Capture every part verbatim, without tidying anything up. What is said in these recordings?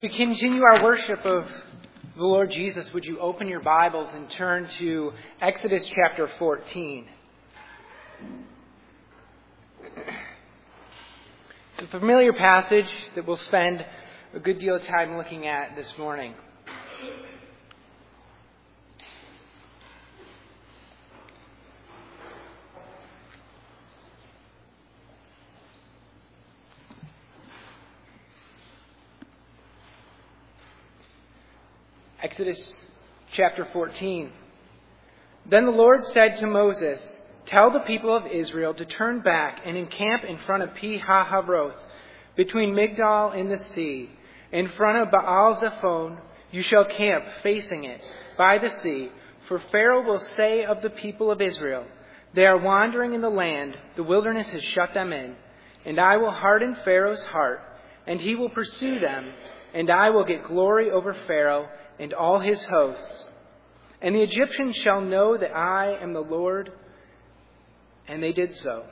We continue our worship of the Lord Jesus. Would you open your Bibles and turn to Exodus chapter fourteen? It's a familiar passage that we'll spend a good deal of time looking at this morning. Exodus chapter fourteen. Then the Lord said to Moses, "Tell the people of Israel to turn back and encamp in front of Pi-hahiroth, between Migdal and the sea. In front of Baal-zephon you shall camp, facing it, by the sea. For Pharaoh will say of the people of Israel, 'They are wandering in the land, the wilderness has shut them in.' And I will harden Pharaoh's heart, and he will pursue them, and I will get glory over Pharaoh and all his hosts. And the Egyptians shall know that I am the Lord." And they did so.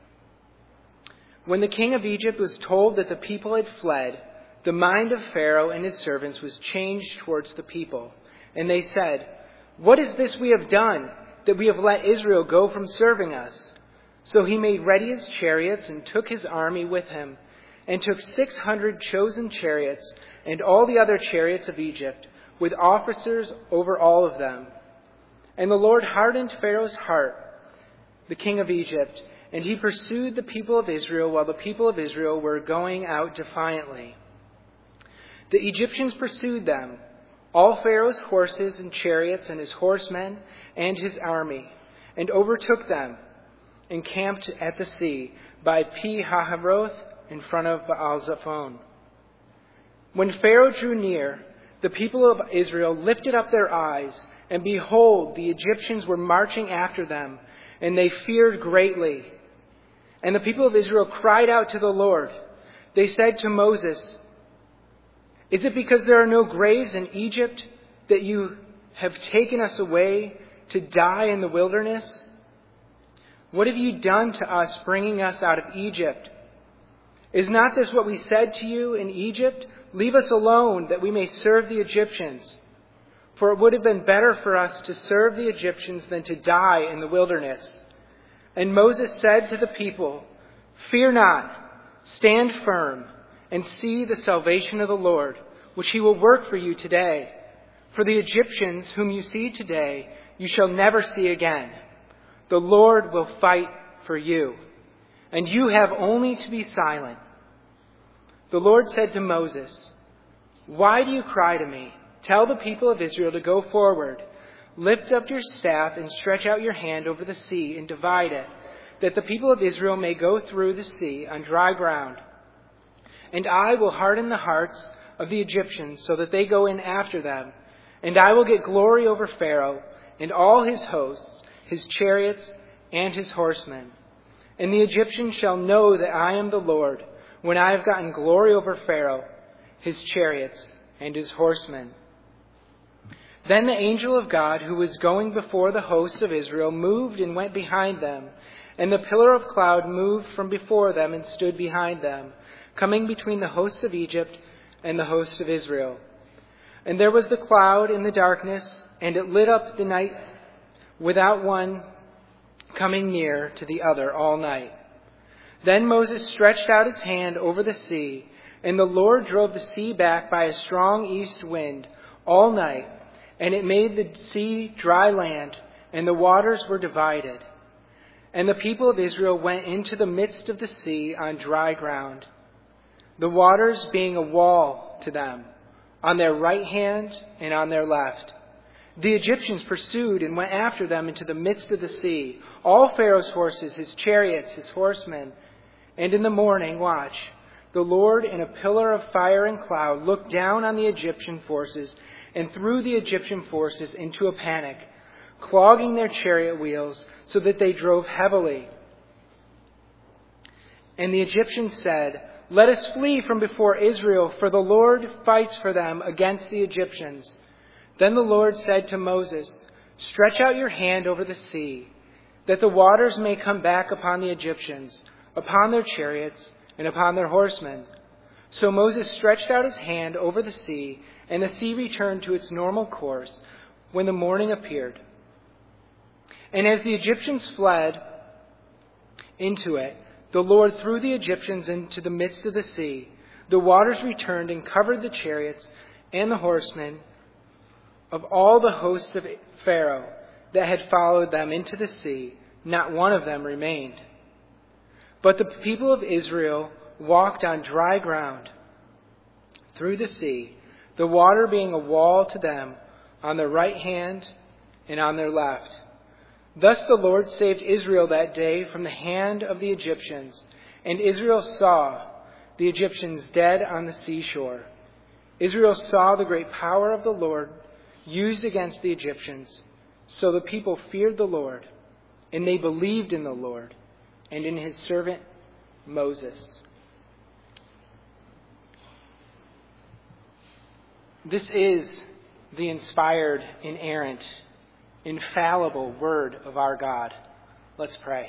When the king of Egypt was told that the people had fled, the mind of Pharaoh and his servants was changed towards the people. And they said, "What is this we have done, that we have let Israel go from serving us?" So he made ready his chariots and took his army with him, and took six hundred chosen chariots and all the other chariots of Egypt, with officers over all of them. And the Lord hardened Pharaoh's heart, the king of Egypt, and he pursued the people of Israel while the people of Israel were going out defiantly. The Egyptians pursued them, all Pharaoh's horses and chariots and his horsemen and his army, and overtook them, and camped at the sea by Pi-hahiroth in front of Baal-zephon. When Pharaoh drew near, the people of Israel lifted up their eyes, and behold, the Egyptians were marching after them, and they feared greatly. And the people of Israel cried out to the Lord. They said to Moses, "Is it because there are no graves in Egypt that you have taken us away to die in the wilderness? What have you done to us, bringing us out of Egypt? Is not this what we said to you in Egypt? Leave us alone, that we may serve the Egyptians. For it would have been better for us to serve the Egyptians than to die in the wilderness." And Moses said to the people, "Fear not, stand firm, and see the salvation of the Lord, which he will work for you today. For the Egyptians whom you see today, you shall never see again. The Lord will fight for you, and you have only to be silent." The Lord said to Moses, "Why do you cry to me? Tell the people of Israel to go forward. Lift up your staff and stretch out your hand over the sea and divide it, that the people of Israel may go through the sea on dry ground. And I will harden the hearts of the Egyptians so that they go in after them. And I will get glory over Pharaoh and all his hosts, his chariots and his horsemen. And the Egyptians shall know that I am the Lord, when I have gotten glory over Pharaoh, his chariots, and his horsemen." Then the angel of God, who was going before the hosts of Israel, moved and went behind them. And the pillar of cloud moved from before them and stood behind them, coming between the hosts of Egypt and the hosts of Israel. And there was the cloud in the darkness, and it lit up the night without one coming near to the other all night. Then Moses stretched out his hand over the sea, and the Lord drove the sea back by a strong east wind all night, and it made the sea dry land, and the waters were divided. And the people of Israel went into the midst of the sea on dry ground, the waters being a wall to them, on their right hand and on their left. The Egyptians pursued and went after them into the midst of the sea, all Pharaoh's horses, his chariots, his horsemen. And in the morning, watch, the Lord in a pillar of fire and cloud looked down on the Egyptian forces and threw the Egyptian forces into a panic, clogging their chariot wheels so that they drove heavily. And the Egyptians said, "Let us flee from before Israel, for the Lord fights for them against the Egyptians." Then the Lord said to Moses, "Stretch out your hand over the sea, that the waters may come back upon the Egyptians, upon their chariots, and upon their horsemen." So Moses stretched out his hand over the sea, and the sea returned to its normal course when the morning appeared. And as the Egyptians fled into it, the Lord threw the Egyptians into the midst of the sea. The waters returned and covered the chariots and the horsemen of all the hosts of Pharaoh that had followed them into the sea. Not one of them remained. But the people of Israel walked on dry ground through the sea, the water being a wall to them on their right hand and on their left. Thus the Lord saved Israel that day from the hand of the Egyptians, and Israel saw the Egyptians dead on the seashore. Israel saw the great power of the Lord used against the Egyptians. So the people feared the Lord, and they believed in the Lord and in his servant Moses. This is the inspired, inerrant, infallible word of our God. Let's pray.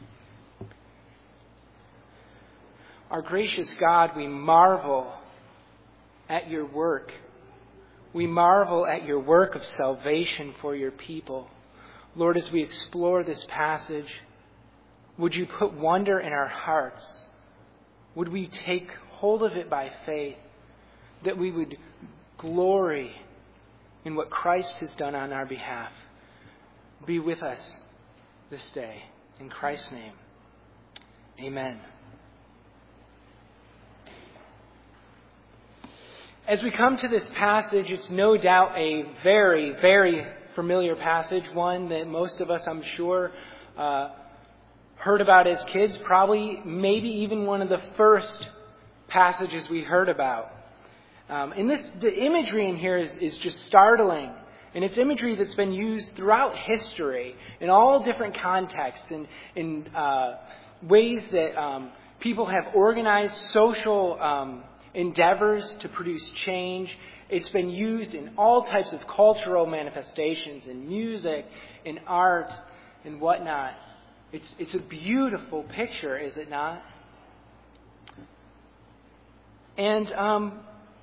Our gracious God, we marvel at your work. We marvel at your work of salvation for your people. Lord, as we explore this passage, would you put wonder in our hearts? Would we take hold of it by faith, that we would glory in what Christ has done on our behalf? Be with us this day. In Christ's name, amen. As we come to this passage, it's no doubt a very, very familiar passage, one that most of us, I'm sure, uh, heard about as kids, probably maybe even one of the first passages we heard about. Um, and this, the imagery in here is, is just startling. And it's imagery that's been used throughout history in all different contexts and in uh, ways that um, people have organized social um, endeavors to produce change. It's been used in all types of cultural manifestations, in music, in art, and whatnot. It's, it's a beautiful picture, is it not? And um,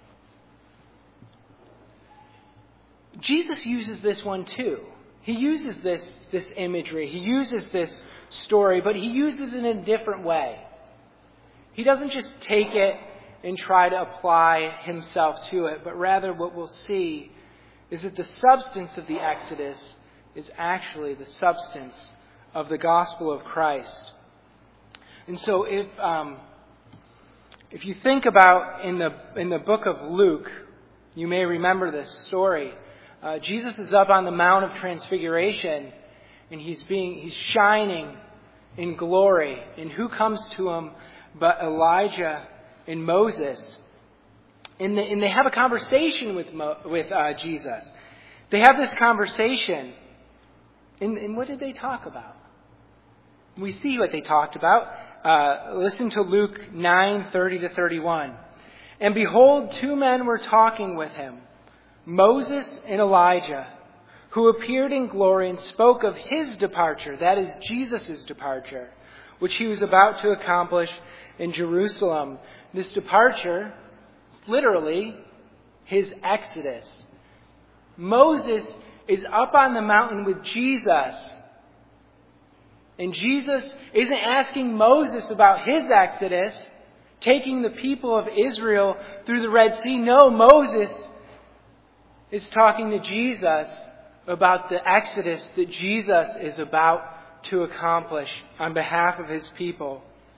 Jesus uses this one too. He uses this, this imagery. He uses this story, but he uses it in a different way. He doesn't just take it and try to apply himself to it, but rather what we'll see is that the substance of the Exodus is actually the substance of the gospel of Christ. And so if um, if you think about in the in the book of Luke, you may remember this story. Uh, Jesus is up on the Mount of Transfiguration, and he's being he's shining in glory. And who comes to him but Elijah and Moses? And they, and they have a conversation with Mo, with uh, Jesus. They have this conversation, and, and what did they talk about? We see what they talked about. Uh, listen to Luke nine thirty to thirty-one. And behold, two men were talking with him, Moses and Elijah, who appeared in glory and spoke of his departure, that is Jesus' departure, which he was about to accomplish in Jerusalem. This departure is literally his exodus. Moses is up on the mountain with Jesus. And Jesus isn't asking Moses about his exodus, taking the people of Israel through the Red Sea. No, Moses is talking to Jesus about the exodus that Jesus is about to accomplish on behalf of his people.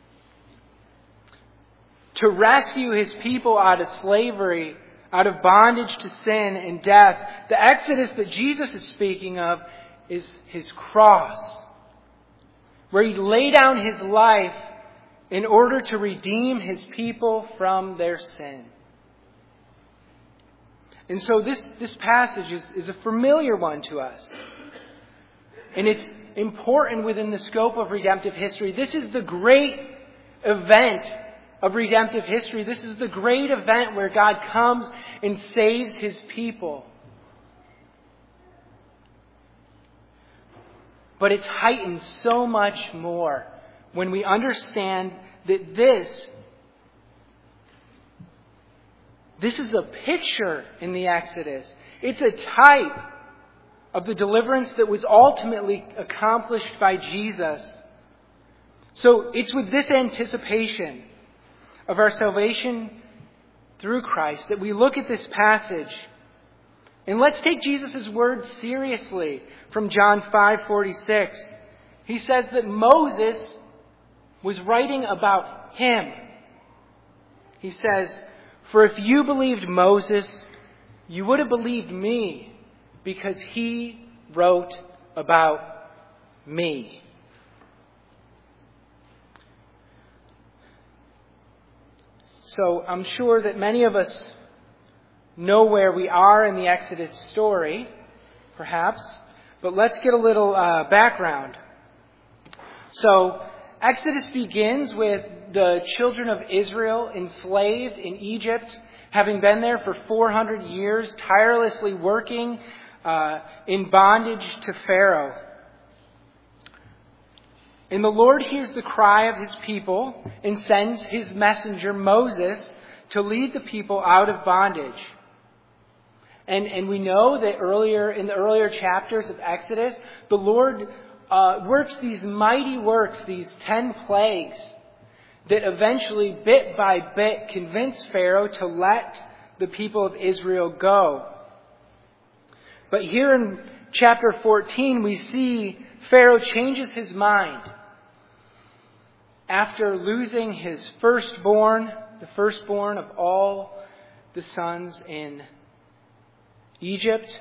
To rescue his people out of slavery, out of bondage to sin and death. The exodus that Jesus is speaking of is his cross, where he laid down his life in order to redeem his people from their sin. And so this, this passage is, is a familiar one to us. And it's important within the scope of redemptive history. This is the great event of redemptive history. This is the great event where God comes and saves his people. But it's heightened so much more when we understand that this This is a picture in the Exodus. It's a type of the deliverance that was ultimately accomplished by Jesus. So it's with this anticipation of our salvation through Christ that we look at this passage. And let's take Jesus' words seriously from John five forty-six. He says that Moses was writing about him. He says, "For if you believed Moses, you would have believed me, because he wrote about me." So I'm sure that many of us know where we are in the Exodus story, perhaps, but let's get a little uh, background. So Exodus begins with the children of Israel enslaved in Egypt, having been there for four hundred years, tirelessly working uh, in bondage to Pharaoh. And the Lord hears the cry of his people and sends his messenger Moses to lead the people out of bondage. And, and we know that earlier in the earlier chapters of Exodus, the Lord uh, works these mighty works, these ten plagues, that eventually, bit by bit, convince Pharaoh to let the people of Israel go. But here in chapter fourteen, we see Pharaoh changes his mind. After losing his firstborn, the firstborn of all the sons in Egypt,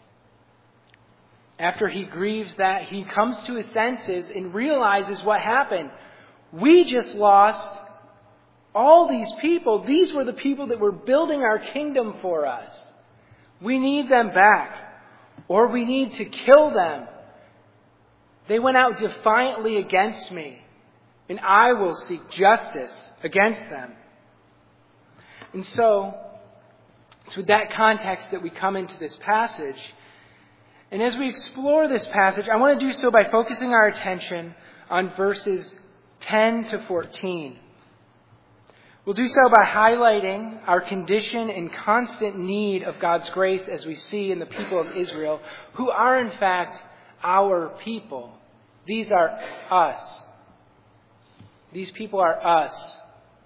after he grieves that, he comes to his senses and realizes what happened. We just lost all these people. These were the people that were building our kingdom for us. We need them back, or we need to kill them. They went out defiantly against me, and I will seek justice against them. And so, it's with that context that we come into this passage. And as we explore this passage, I want to do so by focusing our attention on verses ten to fourteen. We'll do so by highlighting our condition and constant need of God's grace as we see in the people of Israel, who are in fact our people. These are us. These people are us.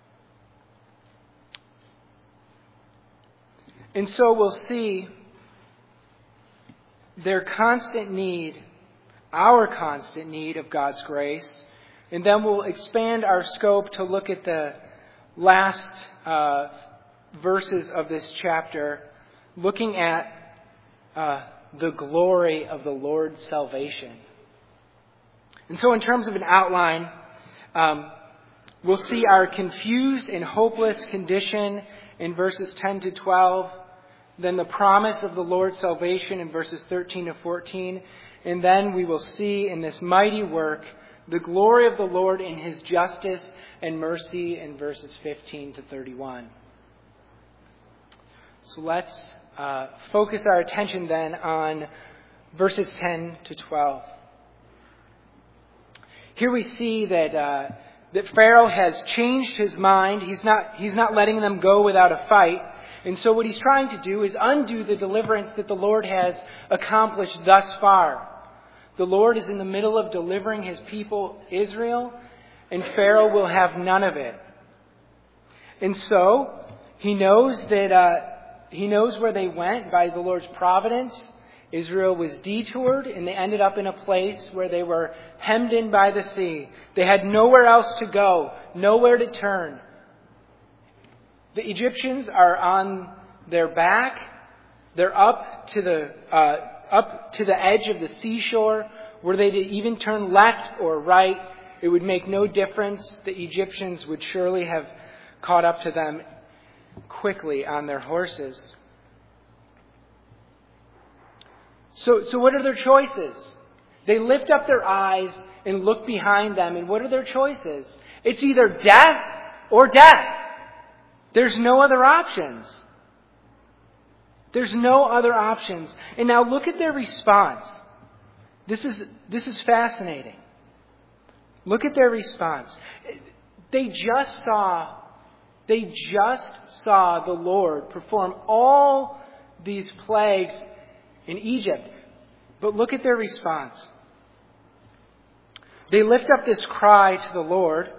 And so we'll see their constant need, our constant need of God's grace. And then we'll expand our scope to look at the last uh, verses of this chapter, looking at uh, the glory of the Lord's salvation. And so in terms of an outline, um, we'll see our confused and hopeless condition in verses ten to twelve, then the promise of the Lord's salvation in verses thirteen to fourteen, and then we will see in this mighty work the glory of the Lord in his justice and mercy in verses fifteen to thirty-one. So let's uh, focus our attention then on verses ten to twelve. Here we see that uh, that Pharaoh has changed his mind. He's not he's not letting them go without a fight. And so what he's trying to do is undo the deliverance that the Lord has accomplished thus far. The Lord is in the middle of delivering his people, Israel, and Pharaoh will have none of it. And so he knows that uh, he knows where they went by the Lord's providence. Israel was detoured, and they ended up in a place where they were hemmed in by the sea. They had nowhere else to go, nowhere to turn. The Egyptians are on their back. They're up to the uh, up to the edge of the seashore. Were they to even turn left or right, it would make no difference. The Egyptians would surely have caught up to them quickly on their horses. So, so what are their choices? They lift up their eyes and look behind them. And what are their choices? It's either death or death. There's no other options. There's no other options. And now look at their response. This is, this is fascinating. Look at their response. They just saw They just saw the Lord perform all these plagues in Egypt. But look at their response. They lift up this cry to the Lord,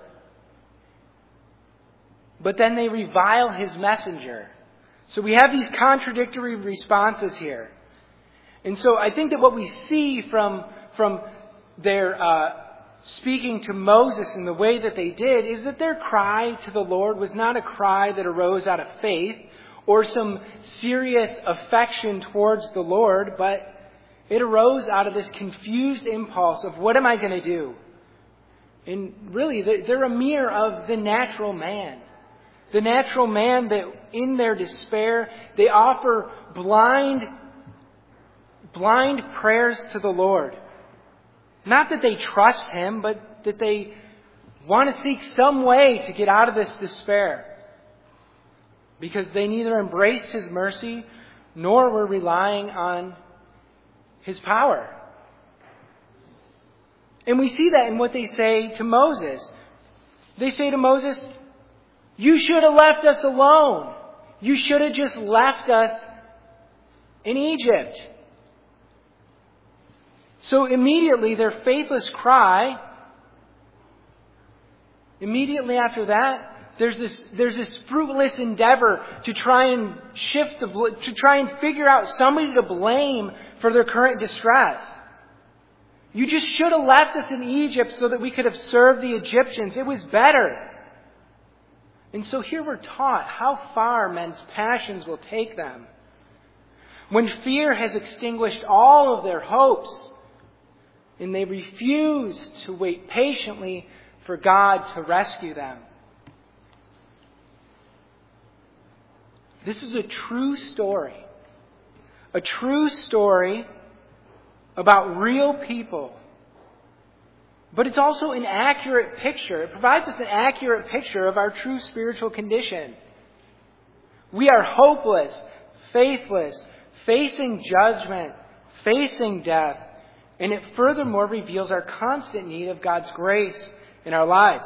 but then they revile his messenger. So we have these contradictory responses here. And so I think that what we see from, from their uh, speaking to Moses in the way that they did is that their cry to the Lord was not a cry that arose out of faith or some serious affection towards the Lord, but it arose out of this confused impulse of, what am I going to do? And really, they're a mirror of the natural man. The natural man that in their despair, they offer blind, blind prayers to the Lord. Not that they trust him, but that they want to seek some way to get out of this despair. Because they neither embraced his mercy nor were relying on his power. And we see that in what they say to Moses. They say to Moses, you should have left us alone. You should have just left us in Egypt. So immediately their faithless cry, immediately after that, there's this there's this fruitless endeavor to try and shift the to try and figure out somebody to blame for their current distress. You just should have left us in Egypt so that we could have served the Egyptians. It was better. And so here we're taught how far men's passions will take them. When fear has extinguished all of their hopes, and they refuse to wait patiently for God to rescue them. This is a true story. A true story about real people. But it's also an accurate picture. It provides us an accurate picture of our true spiritual condition. We are hopeless, faithless, facing judgment, facing death. And it furthermore reveals our constant need of God's grace in our lives.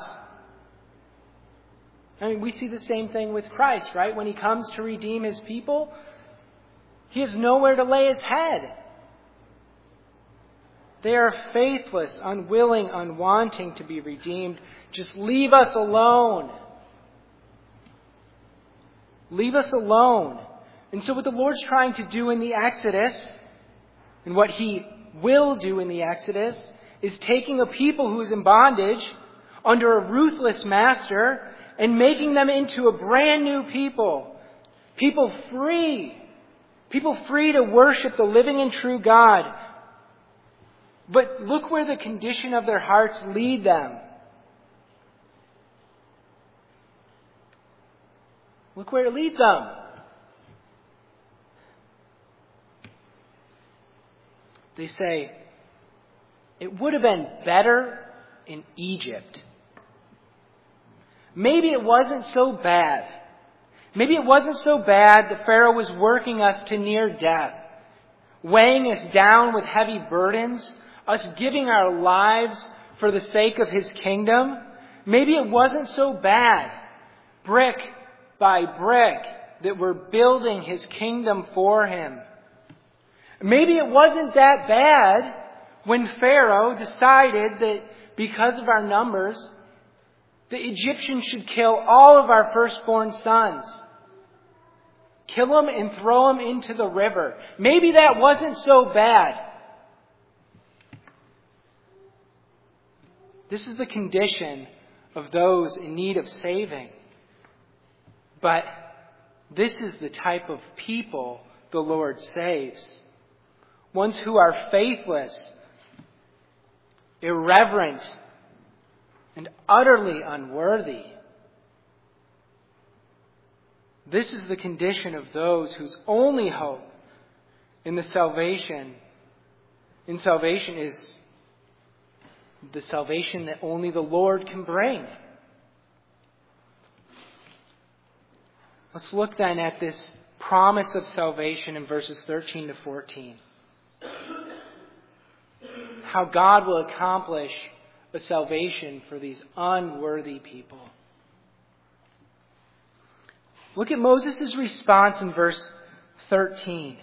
I mean, we see the same thing with Christ, right? When he comes to redeem his people, he has nowhere to lay his head. They are faithless, unwilling, unwanting to be redeemed. Just leave us alone. Leave us alone. And so what the Lord's trying to do in the Exodus, and what he will do in the Exodus, is taking a people who is in bondage under a ruthless master and making them into a brand new people. People free. People free to worship the living and true God. But look where the condition of their hearts lead them. Look where it leads them. They say, it would have been better in Egypt. Maybe it wasn't so bad. Maybe it wasn't so bad that Pharaoh was working us to near death, weighing us down with heavy burdens, us giving our lives for the sake of his kingdom. Maybe it wasn't so bad, brick by brick, that we're building his kingdom for him. Maybe it wasn't that bad when Pharaoh decided that because of our numbers, the Egyptians should kill all of our firstborn sons. Kill them and throw them into the river. Maybe that wasn't so bad. This is the condition of those in need of saving. But this is the type of people the Lord saves. Ones who are faithless, irreverent, and utterly unworthy. This is the condition of those whose only hope in the salvation, in salvation is the salvation that only the Lord can bring. Let's look then at this promise of salvation in verses thirteen to fourteen. How God will accomplish a salvation for these unworthy people. Look at Moses' response in verse thirteen.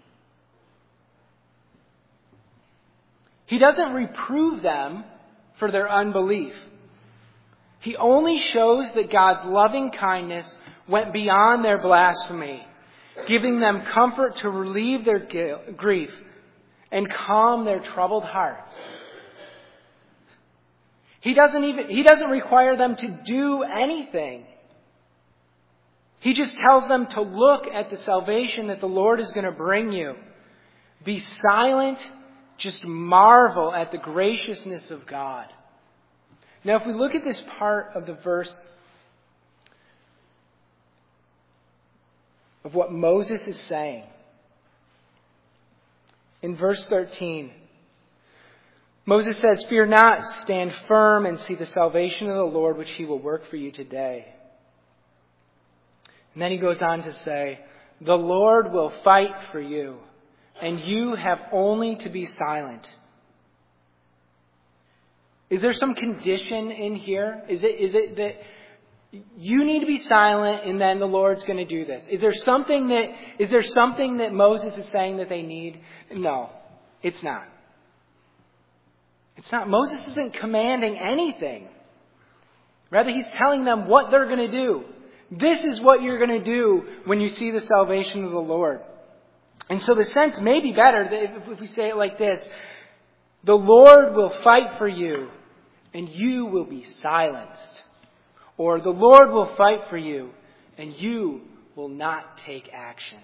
He doesn't reprove them for their unbelief. He only shows that God's loving kindness went beyond their blasphemy, giving them comfort to relieve their guilt, grief and calm their troubled hearts. He doesn't even, he doesn't require them to do anything. He just tells them to look at the salvation that the Lord is going to bring you. Be silent. Just marvel at the graciousness of God. Now, if we look at this part of the verse of what Moses is saying, in verse thirteen, Moses says, "Fear not, stand firm and see the salvation of the Lord, which he will work for you today." And then he goes on to say, "The Lord will fight for you, and you have only to be silent." Is there some condition in here? Is it, is it that you need to be silent and then the Lord's going to do this? Is there something that, is there something that Moses is saying that they need? No, it's not. It's not. Moses isn't commanding anything. Rather, he's telling them what they're going to do. This is what you're going to do when you see the salvation of the Lord. And so the sense may be better if we say it like this: the Lord will fight for you and you will be silenced. Or the Lord will fight for you and you will not take action.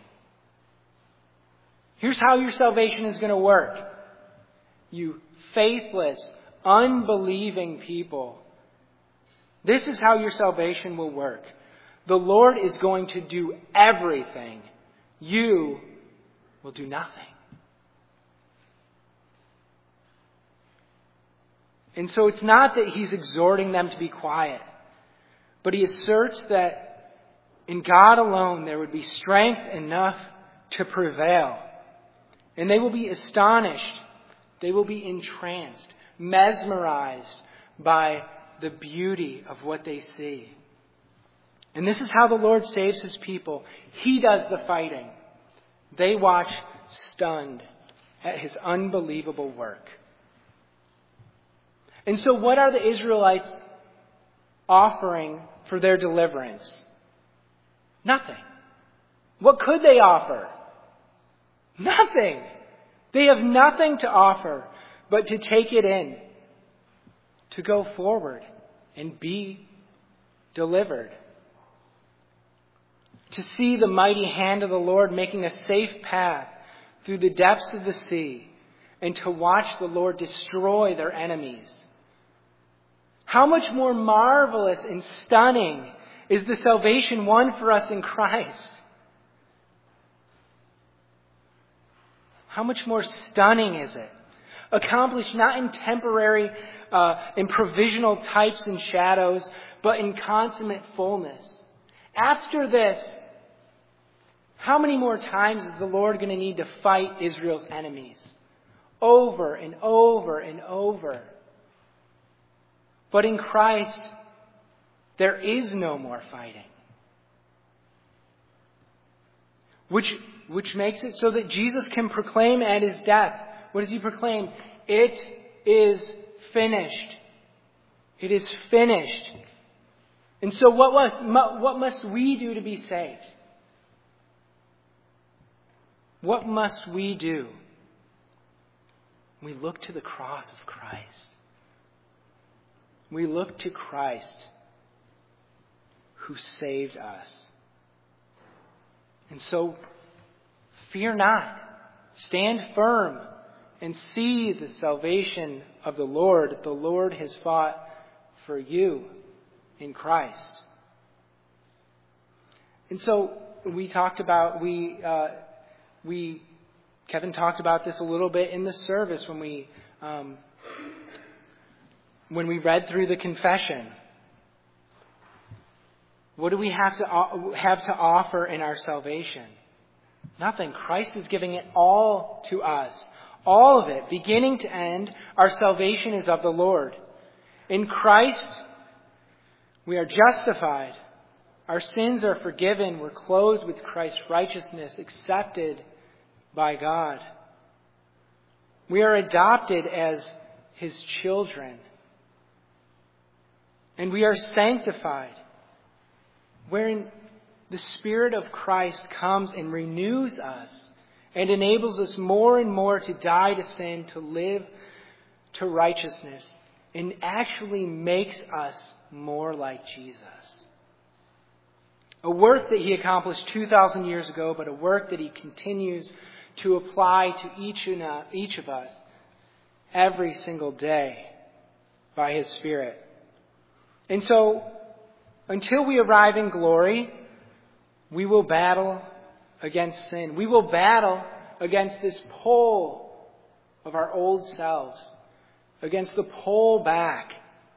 Here's how your salvation is going to work. You faithless, unbelieving people. This is how your salvation will work. The Lord is going to do everything. You will do nothing. And so it's not that he's exhorting them to be quiet, but he asserts that in God alone there would be strength enough to prevail. And they will be astonished. They will be entranced, mesmerized by the beauty of what they see. And this is how the Lord saves his people. He does the fighting. They watch stunned at his unbelievable work. And so what are the Israelites offering for their deliverance? Nothing. What could they offer? Nothing. They have nothing to offer but to take it in, to go forward and be delivered. To see the mighty hand of the Lord making a safe path through the depths of the sea, and to watch the Lord destroy their enemies. How much more marvelous and stunning is the salvation won for us in Christ? How much more stunning is it? Accomplished not in temporary, uh, in provisional types and shadows, but in consummate fullness. After this, how many more times is the Lord going to need to fight Israel's enemies? Over and over and over. But in Christ, there is no more fighting. Which, which makes it so that Jesus can proclaim at his death. What does he proclaim? It is finished. It is finished. And so what must, what must we do to be saved? What must we do? We look to the cross of Christ. We look to Christ who saved us. And so, fear not. Stand firm and see the salvation of the Lord. The Lord has fought for you in Christ. And so, we talked about, we, uh, we, Kevin talked about this a little bit in the service when we, um, when we read through the confession. What do we have to have to offer in our salvation? Nothing. Christ is giving it all to us. All of it, beginning to end, our salvation is of the Lord. In Christ, we are justified. Our sins are forgiven. We're clothed with Christ's righteousness, accepted by God. We are adopted as His children. And we are sanctified, wherein the Spirit of Christ comes and renews us and enables us more and more to die to sin, to live to righteousness, and actually makes us more like Jesus. A work that He accomplished two thousand years ago, but a work that He continues to apply to each and uh, each of us every single day by His Spirit. And so, until we arrive in glory, we will battle against sin. We will battle against this pull of our old selves, against the pull back.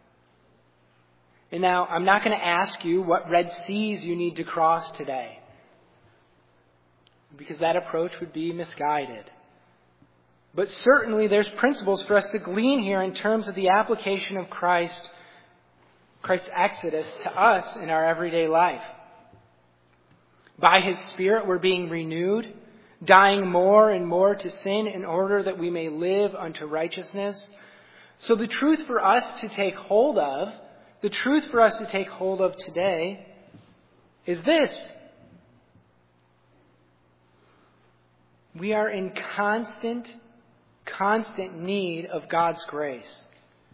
And now, I'm not going to ask you what Red Seas you need to cross today, because that approach would be misguided. But certainly there's principles for us to glean here in terms of the application of Christ, Christ's exodus to us in our everyday life. By His Spirit, we're being renewed, dying more and more to sin in order that we may live unto righteousness. So the truth for us to take hold of, the truth for us to take hold of today is this. We are in constant, constant need of God's grace.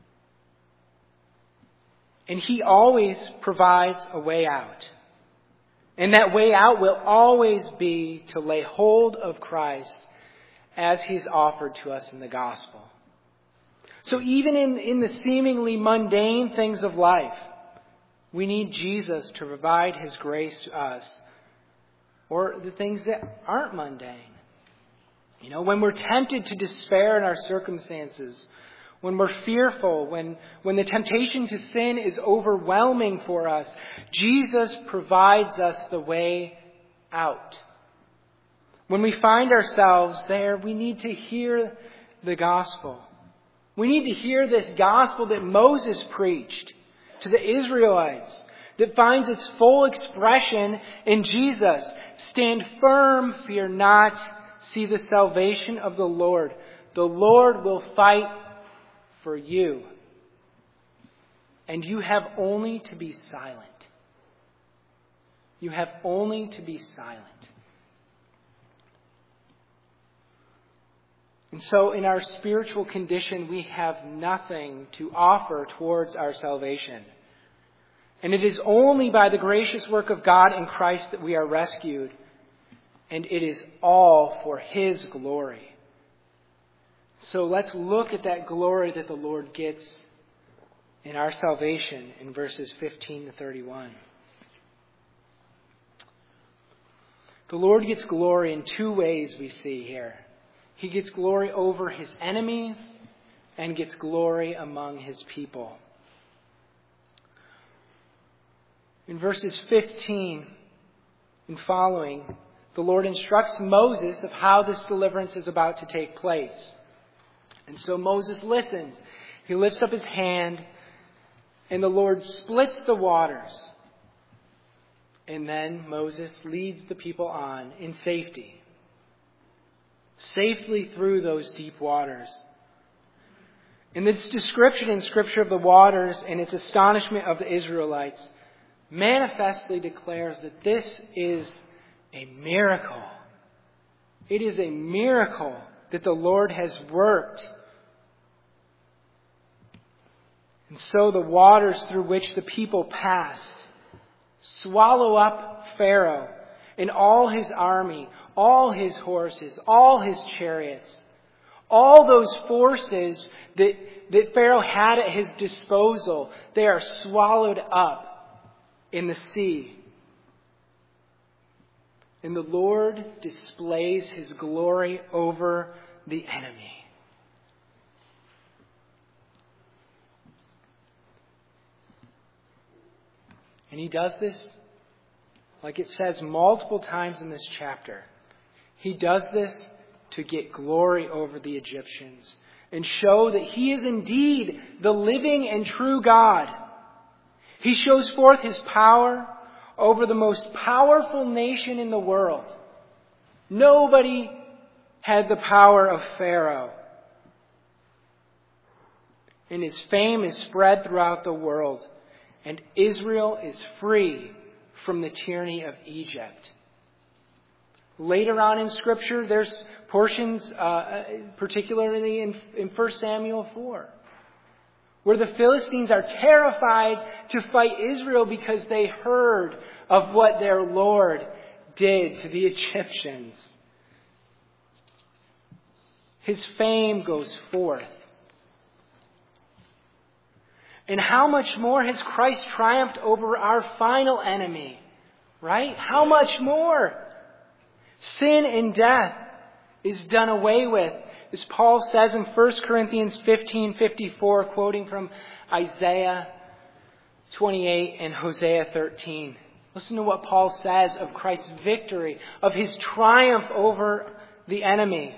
And He always provides a way out. And that way out will always be to lay hold of Christ as He's offered to us in the gospel. So even in, in the seemingly mundane things of life, we need Jesus to provide His grace to us. Or the things that aren't mundane. You know, when we're tempted to despair in our circumstances, when we're fearful, when, when the temptation to sin is overwhelming for us, Jesus provides us the way out. When we find ourselves there, we need to hear the gospel. We need to hear this gospel that Moses preached to the Israelites, that finds its full expression in Jesus. Stand firm, fear not, see the salvation of the Lord. The Lord will fight for you. And you have only to be silent. You have only to be silent. And so in our spiritual condition, we have nothing to offer towards our salvation. And it is only by the gracious work of God in Christ that we are rescued. And it is all for His glory. So let's look at that glory that the Lord gets in our salvation in verses fifteen to thirty-one. The Lord gets glory in two ways we see here. He gets glory over His enemies and gets glory among His people. In verses fifteen and following, the Lord instructs Moses of how this deliverance is about to take place. And so Moses listens. He lifts up his hand, and the Lord splits the waters. And then Moses leads the people on in safety. Safely through those deep waters. And this description in Scripture of the waters and its astonishment of the Israelites manifestly declares that this is a miracle. It is a miracle that the Lord has worked. And so the waters through which the people passed swallow up Pharaoh and all his army, all his horses, all his chariots, all those forces that, that Pharaoh had at his disposal. They are swallowed up in the sea. And the Lord displays His glory over the enemy. And He does this, like it says multiple times in this chapter. He does this to get glory over the Egyptians and show that He is indeed the living and true God. He shows forth His power over the most powerful nation in the world. Nobody had the power of Pharaoh. And his fame is spread throughout the world. And Israel is free from the tyranny of Egypt. Later on in Scripture, there's portions, uh, particularly in, in First Samuel four, where the Philistines are terrified to fight Israel because they heard of what their Lord did to the Egyptians. His fame goes forth. And how much more has Christ triumphed over our final enemy? Right? How much more? Sin and death is done away with. As Paul says in First Corinthians fifteen fifty-four, quoting from Isaiah twenty-eight and Hosea thirteen. Listen to what Paul says of Christ's victory, of his triumph over the enemy.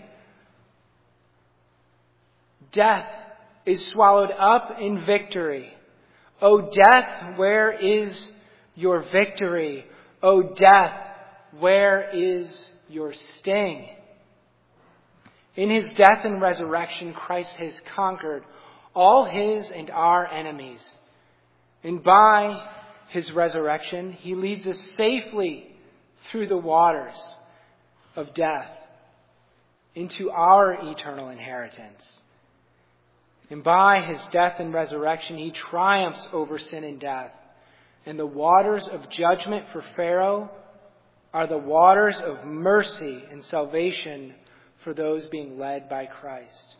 Death is swallowed up in victory. O death, where is your victory? O death, where is your sting? In his death and resurrection, Christ has conquered all his and our enemies. And by his resurrection, he leads us safely through the waters of death into our eternal inheritance. And by his death and resurrection, he triumphs over sin and death. And the waters of judgment for Pharaoh are the waters of mercy and salvation for those being led by Christ.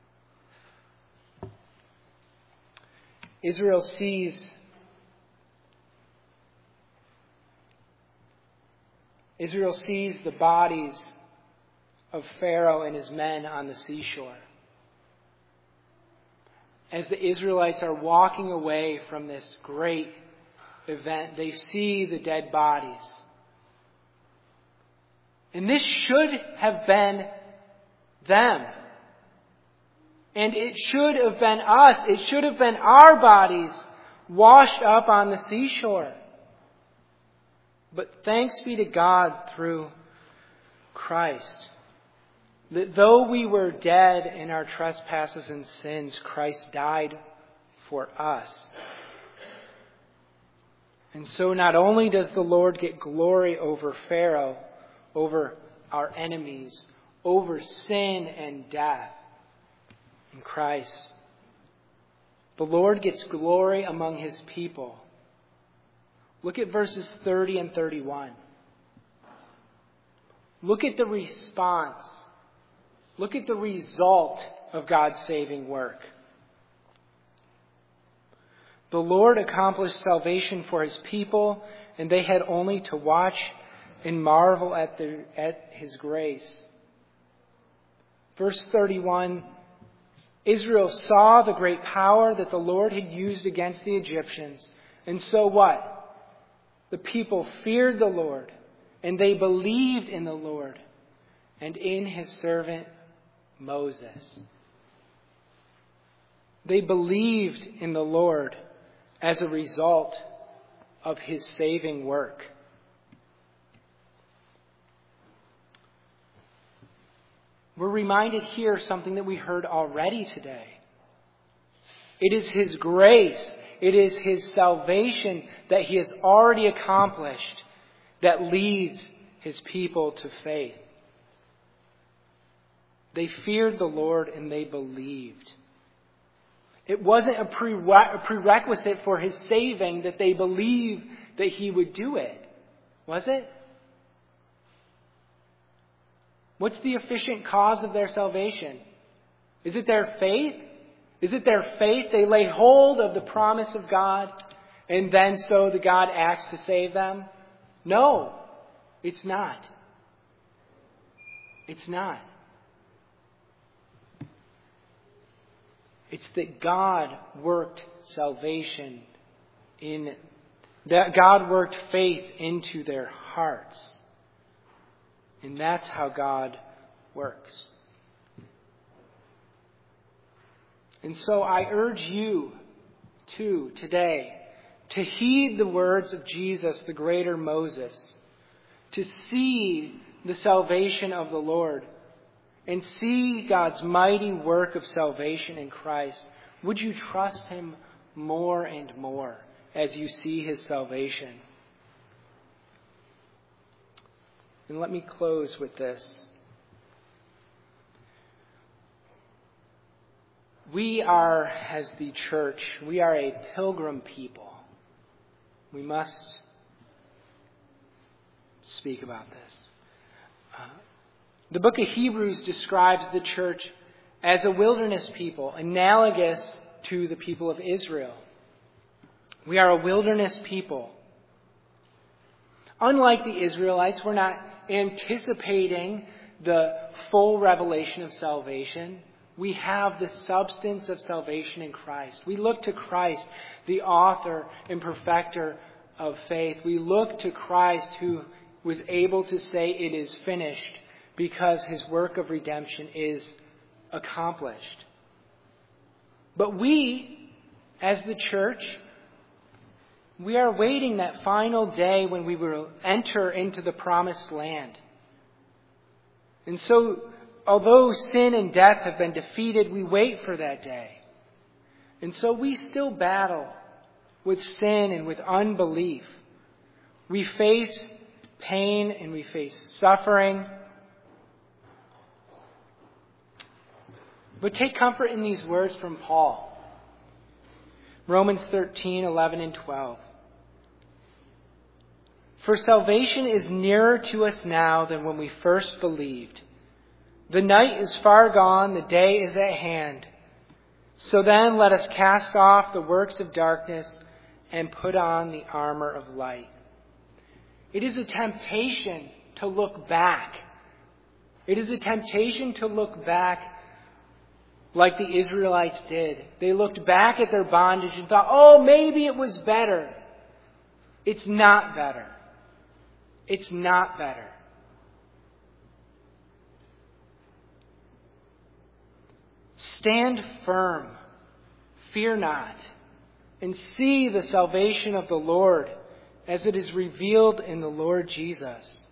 Israel sees Israel sees the bodies of Pharaoh and his men on the seashore. As the Israelites are walking away from this great event, they see the dead bodies. And this should have been them. And it should have been us. It should have been our bodies washed up on the seashore. But thanks be to God through Christ, that though we were dead in our trespasses and sins, Christ died for us. And so not only does the Lord get glory over Pharaoh, over our enemies, over sin and death in Christ, the Lord gets glory among his people. Look at verses thirty and thirty-one. Look at the response. Look at the result of God's saving work. The Lord accomplished salvation for his people, and they had only to watch and marvel at, the, at his grace. Verse thirty-one, Israel saw the great power that the Lord had used against the Egyptians. And so what? The people feared the Lord, and they believed in the Lord and in his servant Moses. They believed in the Lord as a result of his saving work. We're reminded here of something that we heard already today. It is his grace, it is his salvation that he has already accomplished that leads his people to faith. They feared the Lord and they believed. It wasn't a prerequisite for his saving that they believe that he would do it, was it? What's the efficient cause of their salvation? Is it their faith? Is it their faith? They lay hold of the promise of God, and then so the God acts to save them? No, it's not. It's not. It's that God worked salvation in, that God worked faith into their hearts. And that's how God works. And so I urge you, too, today, to heed the words of Jesus, the greater Moses, to see the salvation of the Lord and see God's mighty work of salvation in Christ, would you trust him more and more as you see his salvation? And let me close with this. We are, as the church, we are a pilgrim people. We must speak about this. Uh, the book of Hebrews describes the church as a wilderness people, analogous to the people of Israel. We are a wilderness people. Unlike the Israelites, we're not anticipating the full revelation of salvation. We have the substance of salvation in Christ. We look to Christ, the author and perfecter of faith. We look to Christ, who was able to say it is finished because his work of redemption is accomplished. But we, as the church, we are waiting that final day when we will enter into the promised land. And so, although sin and death have been defeated, we wait for that day. And so we still battle with sin and with unbelief. We face pain and we face suffering. But take comfort in these words from Paul. Romans thirteen, eleven and twelve. For salvation is nearer to us now than when we first believed. The night is far gone, the day is at hand. So then let us cast off the works of darkness and put on the armor of light. It is a temptation to look back. It is a temptation to look back like the Israelites did. They looked back at their bondage and thought, oh, maybe it was better. It's not better. It's not better. Stand firm, fear not, and see the salvation of the Lord as it is revealed in the Lord Jesus.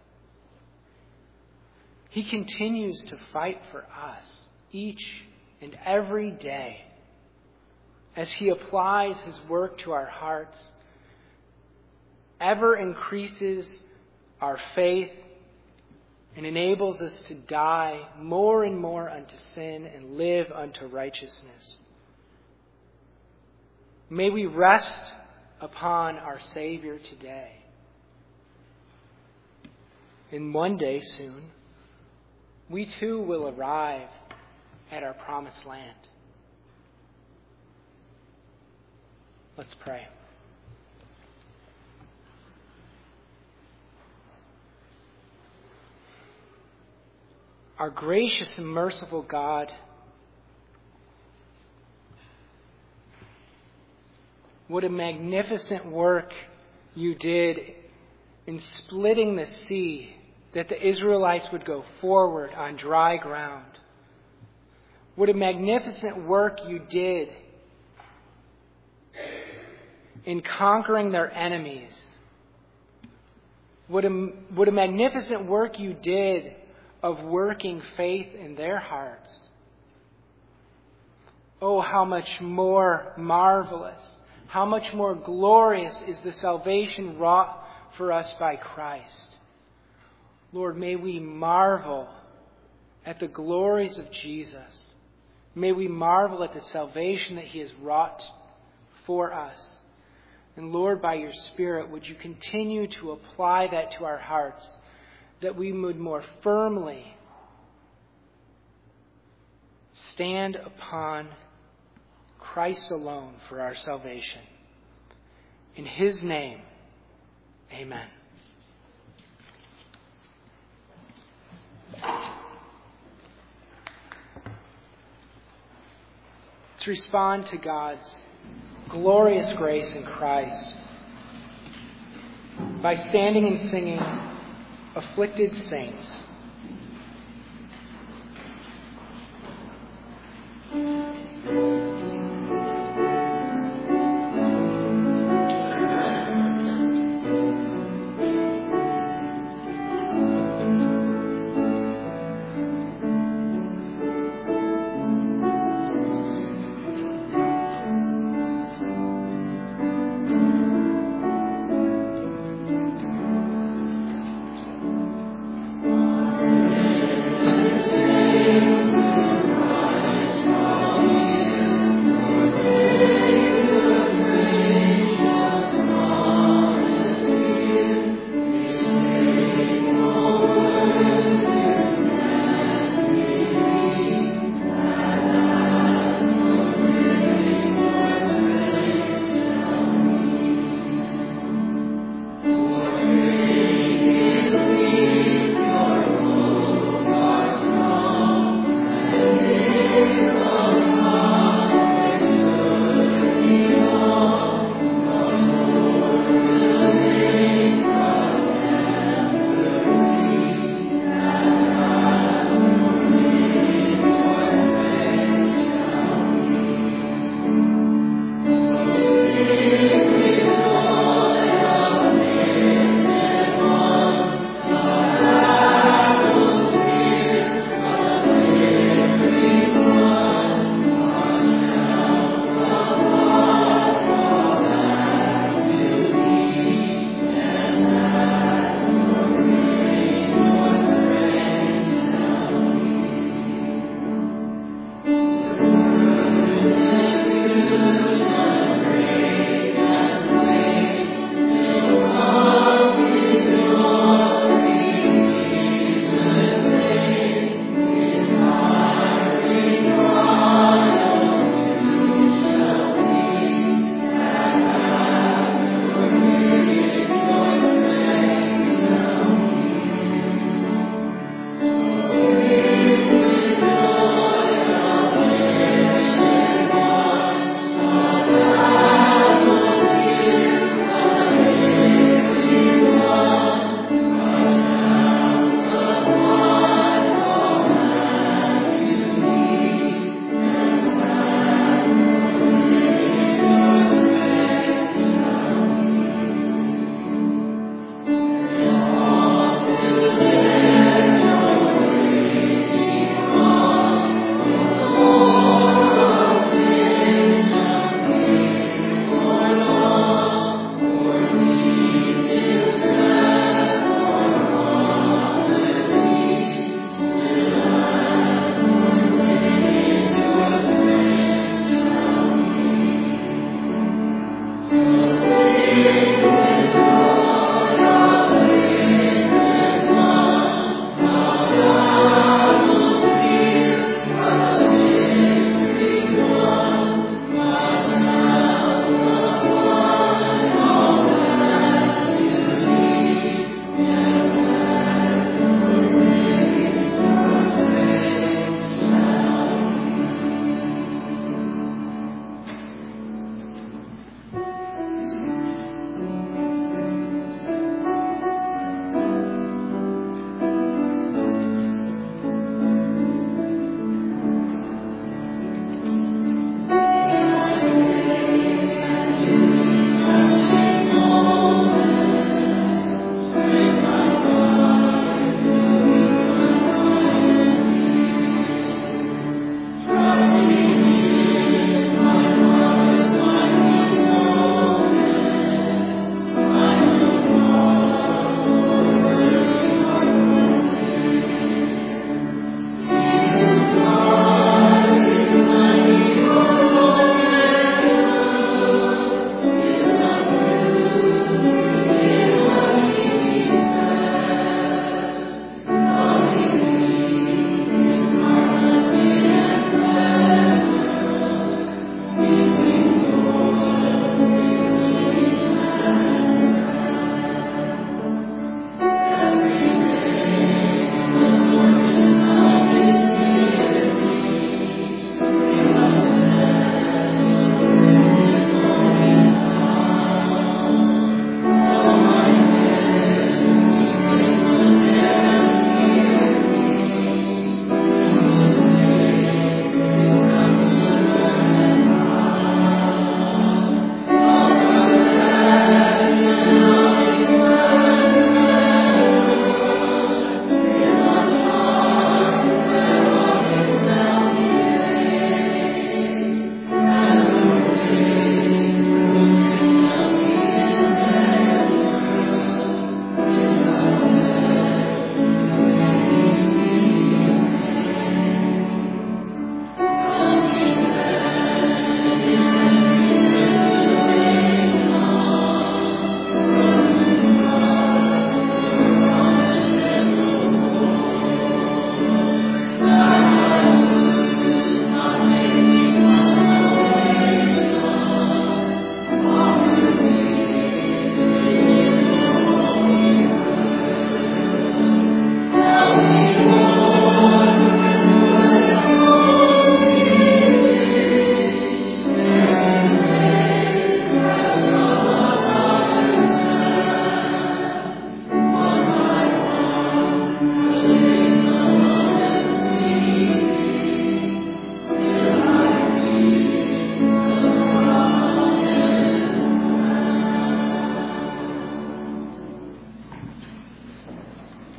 He continues to fight for us each and every day as he applies his work to our hearts, ever increases our faith, and enables us to die more and more unto sin and live unto righteousness. May we rest upon our Savior today. And one day soon, we too will arrive at our promised land. Let's pray. Our gracious and merciful God, what a magnificent work you did in splitting the sea that the Israelites would go forward on dry ground. What a magnificent work you did in conquering their enemies. What a, what a magnificent work you did of working faith in their hearts. Oh, how much more marvelous, how much more glorious is the salvation wrought for us by Christ. Lord, may we marvel at the glories of Jesus. May we marvel at the salvation that he has wrought for us. And Lord, by your Spirit, would you continue to apply that to our hearts, that we would more firmly stand upon Christ alone for our salvation. In his name, amen. Let's respond to God's glorious grace in Christ by standing and singing Afflicted Saints.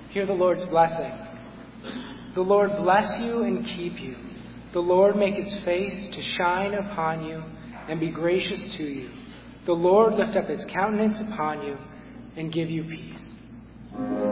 Hear the Lord's blessing. The Lord bless you and keep you. The Lord make his face to shine upon you and be gracious to you. The Lord lift up his countenance upon you and give you peace.